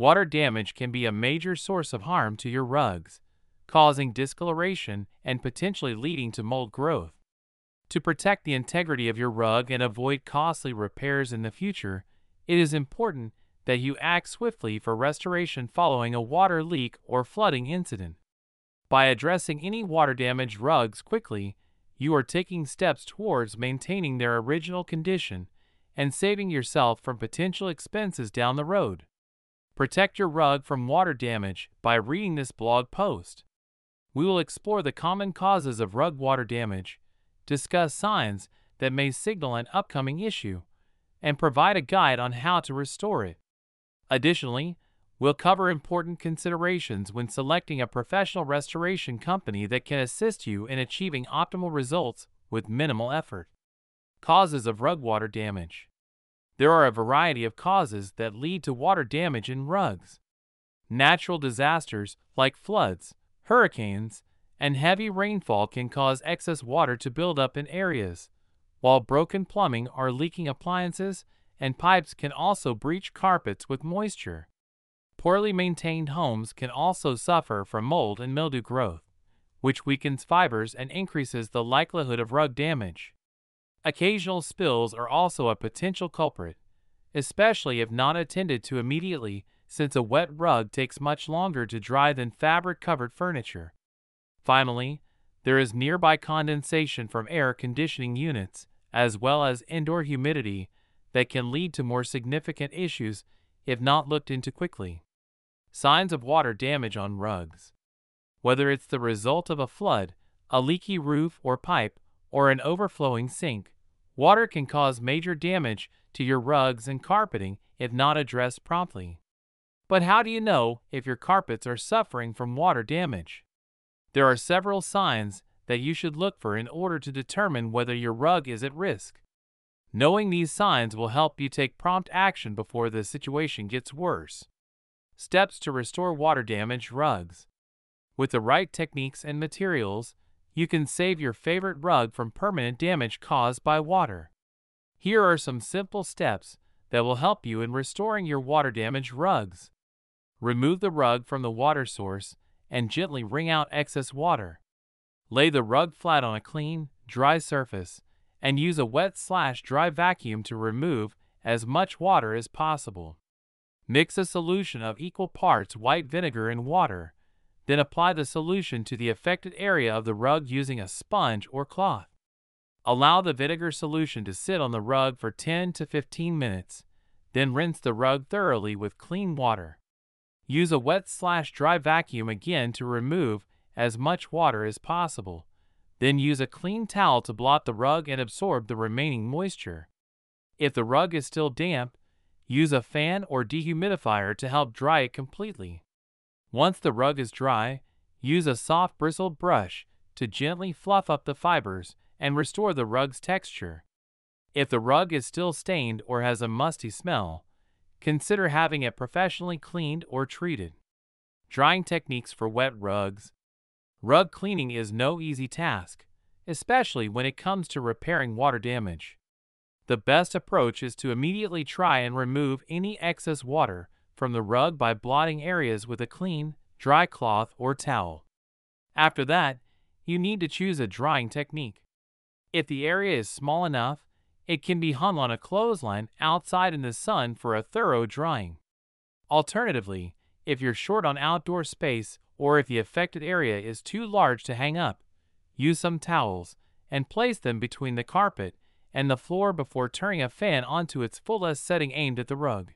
Water damage can be a major source of harm to your rugs, causing discoloration and potentially leading to mold growth. To protect the integrity of your rug and avoid costly repairs in the future, it is important that you act swiftly for restoration following a water leak or flooding incident. By addressing any water-damaged rugs quickly, you are taking steps towards maintaining their original condition and saving yourself from potential expenses down the road. Protect your rug from water damage by reading this blog post. We will explore the common causes of rug water damage, discuss signs that may signal an upcoming issue, and provide a guide on how to restore it. Additionally, we'll cover important considerations when selecting a professional restoration company that can assist you in achieving optimal results with minimal effort. Causes of rug water damage. There are a variety of causes that lead to water damage in rugs. Natural disasters like floods, hurricanes, and heavy rainfall can cause excess water to build up in areas, while broken plumbing or leaking appliances and pipes can also breach carpets with moisture. Poorly maintained homes can also suffer from mold and mildew growth, which weakens fibers and increases the likelihood of rug damage. Occasional spills are also a potential culprit, especially if not attended to immediately, since a wet rug takes much longer to dry than fabric-covered furniture. Finally, there is nearby condensation from air conditioning units, as well as indoor humidity, that can lead to more significant issues if not looked into quickly. Signs of water damage on rugs. Whether it's the result of a flood, a leaky roof or pipe, or an overflowing sink, water can cause major damage to your rugs and carpeting if not addressed promptly. But how do you know if your carpets are suffering from water damage? There are several signs that you should look for in order to determine whether your rug is at risk. Knowing these signs will help you take prompt action before the situation gets worse. Steps to restore water-damaged rugs. With the right techniques and materials, you can save your favorite rug from permanent damage caused by water. Here are some simple steps that will help you in restoring your water-damaged rugs. Remove the rug from the water source and gently wring out excess water. Lay the rug flat on a clean, dry surface and use a wet/dry vacuum to remove as much water as possible. Mix a solution of equal parts white vinegar and water, then apply the solution to the affected area of the rug using a sponge or cloth. Allow the vinegar solution to sit on the rug for 10 to 15 minutes, then rinse the rug thoroughly with clean water. Use a wet/dry vacuum again to remove as much water as possible. Then use a clean towel to blot the rug and absorb the remaining moisture. If the rug is still damp, use a fan or dehumidifier to help dry it completely. Once the rug is dry, use a soft bristled brush to gently fluff up the fibers and restore the rug's texture. If the rug is still stained or has a musty smell, consider having it professionally cleaned or treated. Drying techniques for wet rugs. Rug cleaning is no easy task, especially when it comes to repairing water damage. The best approach is to immediately try and remove any excess water from the rug by blotting areas with a clean, dry cloth or towel. After that, you need to choose a drying technique. If the area is small enough, it can be hung on a clothesline outside in the sun for a thorough drying. Alternatively, if you're short on outdoor space or if the affected area is too large to hang up, use some towels and place them between the carpet and the floor before turning a fan onto its fullest setting aimed at the rug.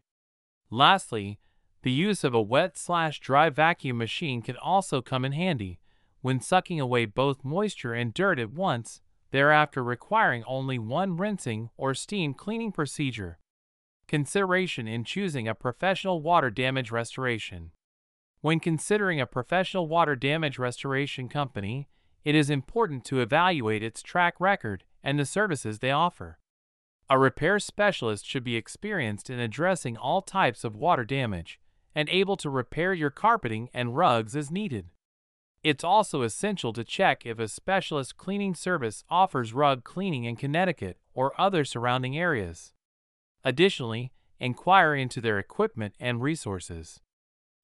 Lastly, the use of a wet/dry vacuum machine can also come in handy when sucking away both moisture and dirt at once, thereafter requiring only one rinsing or steam cleaning procedure. Consideration in choosing a professional water damage restoration. When considering a professional water damage restoration company, it is important to evaluate its track record and the services they offer. A repair specialist should be experienced in addressing all types of water damage and able to repair your carpeting and rugs as needed. It's also essential to check if a specialist cleaning service offers rug cleaning in Connecticut or other surrounding areas. Additionally, inquire into their equipment and resources.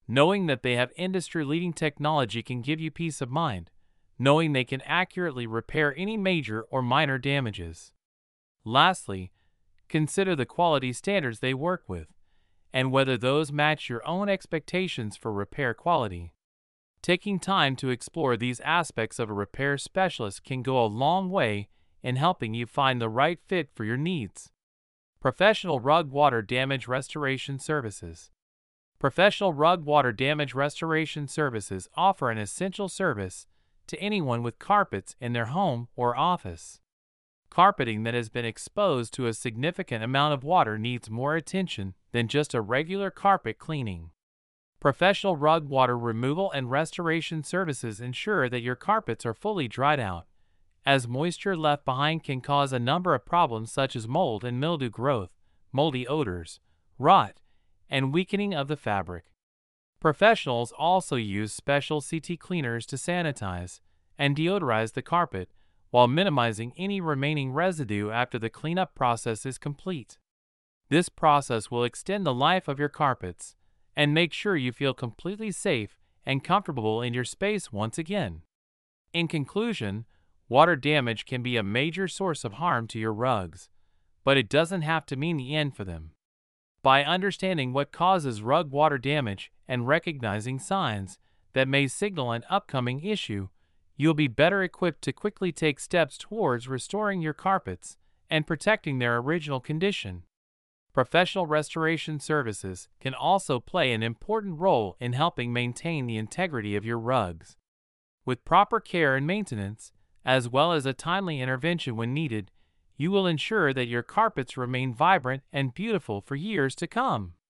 Knowing that they have industry-leading technology can give you peace of mind, knowing they can accurately repair any major or minor damages. Lastly, consider the quality standards they work with, and whether those match your own expectations for repair quality. Taking time to explore these aspects of a repair specialist can go a long way in helping you find the right fit for your needs. Professional Rug Water Damage Restoration Services. Professional rug water damage restoration services offer an essential service to anyone with carpets in their home or office. Carpeting that has been exposed to a significant amount of water needs more attention than just a regular carpet cleaning. Professional rug water removal and restoration services ensure that your carpets are fully dried out, as moisture left behind can cause a number of problems such as mold and mildew growth, moldy odors, rot, and weakening of the fabric. Professionals also use special CT cleaners to sanitize and deodorize the carpet while minimizing any remaining residue after the cleanup process is complete. This process will extend the life of your carpets and make sure you feel completely safe and comfortable in your space once again. In conclusion, water damage can be a major source of harm to your rugs, but it doesn't have to mean the end for them. By understanding what causes rug water damage and recognizing signs that may signal an upcoming issue, you'll be better equipped to quickly take steps towards restoring your carpets and protecting their original condition. Professional restoration services can also play an important role in helping maintain the integrity of your rugs. With proper care and maintenance, as well as a timely intervention when needed, you will ensure that your carpets remain vibrant and beautiful for years to come.